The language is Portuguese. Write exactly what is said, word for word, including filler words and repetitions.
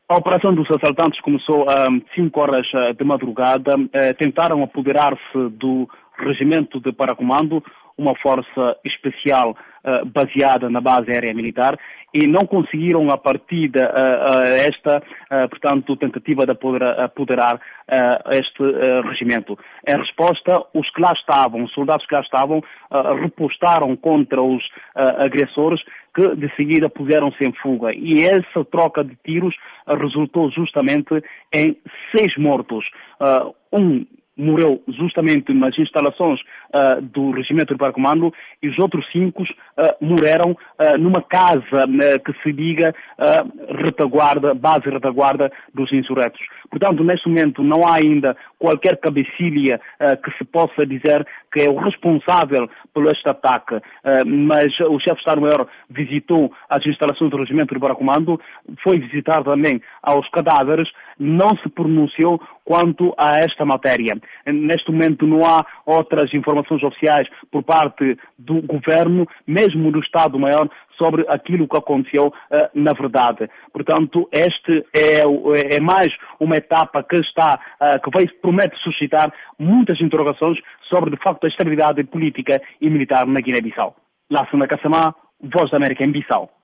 A operação dos assaltantes começou às cinco horas de madrugada. Tentaram apoderar-se do Regimento de Paracomando, uma força especial baseada na base aérea militar, e não conseguiram a partir de esta, portanto, tentativa de apoderar este regimento. Em resposta, os que lá estavam, os soldados que lá estavam, repostaram contra os agressores, que de seguida puseram-se em fuga. E essa troca de tiros resultou justamente em seis mortos. Um morreu justamente nas instalações uh, do Regimento de Paracomando e os outros cinco uh, morreram uh, numa casa uh, que se diga uh, retaguarda, base retaguarda dos insurretos. Portanto, neste momento não há ainda qualquer cabecilha uh, que se possa dizer que é o responsável por este ataque, uh, mas o chefe de Estado-Maior visitou as instalações do Regimento de Paracomando, foi visitar também aos cadáveres, não se pronunciou quanto a esta matéria. Neste momento não há outras informações oficiais por parte do Governo, mesmo do Estado-Maior, sobre aquilo que aconteceu uh, na verdade. Portanto, este é, é mais uma etapa que está, uh, que vai, promete suscitar muitas interrogações sobre, de facto, a estabilidade política e militar na Guiné-Bissau. Lassana Kassamá, Voz da América em Bissau.